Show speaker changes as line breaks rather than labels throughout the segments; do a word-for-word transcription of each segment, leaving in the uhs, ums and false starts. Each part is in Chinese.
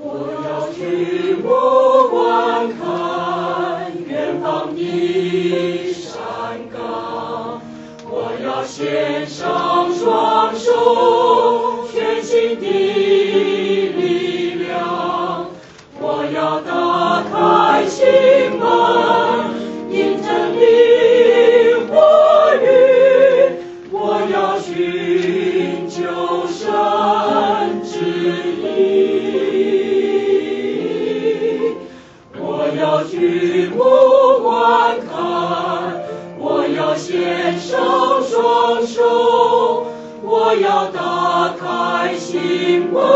我要举目观看远方的山岗，我要献上双手，全心的力量，我要打开心门，听真理话语，我要寻求神旨意。我要举目观看，我要献上双手，我要打开心门，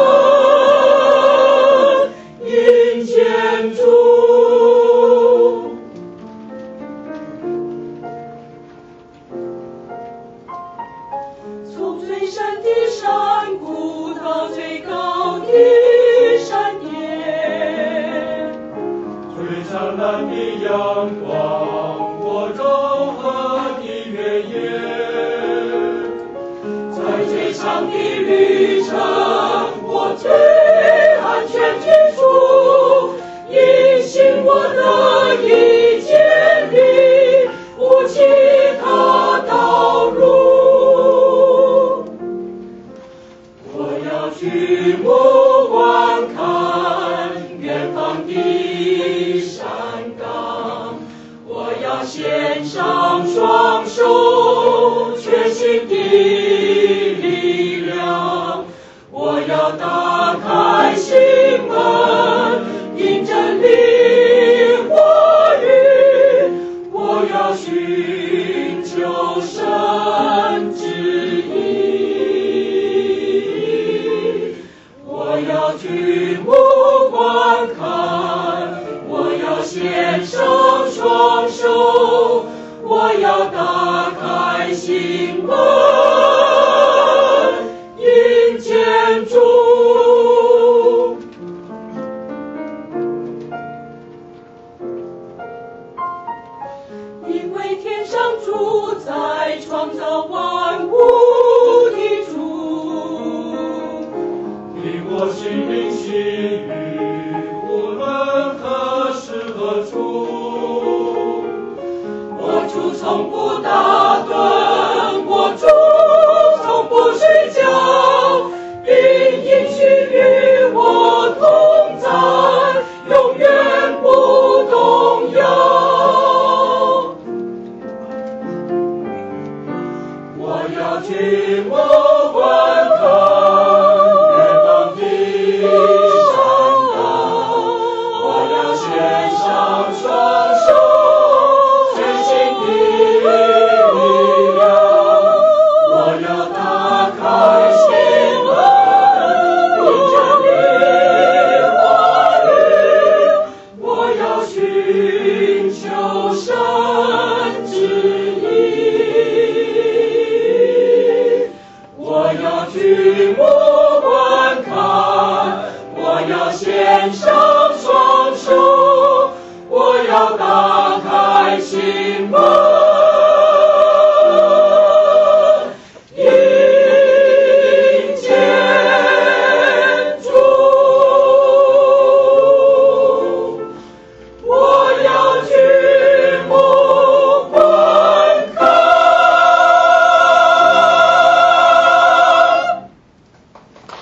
迎接主。从最深的山谷到最高的山巅，最灿烂的阳光，我柔和的原野，在最长的旅程，我最安全居住，因信我的一坚定，无其他道路。我要举目观看远方的山岗，我要献上双手，全心的力量，我要打开心门，听真理话语，我要寻求神旨意。我要举目观看，我要献上双手，我要打开心门，迎接主。因为天上主宰创造万物的主，令我心灵喜悦，无论何时何处。我主从不打盹，我主从不睡觉，并应许与我同在，永远不动摇。我要举目观看远方的山岗，我要献上双手，全心的力量，我要打开心门，听真理话语，我要寻求神旨意。我要举目观看，我要献上